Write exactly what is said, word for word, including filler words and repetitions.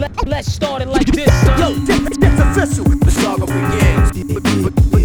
Let's start it like this, son. Yo, it's official. The saga begins.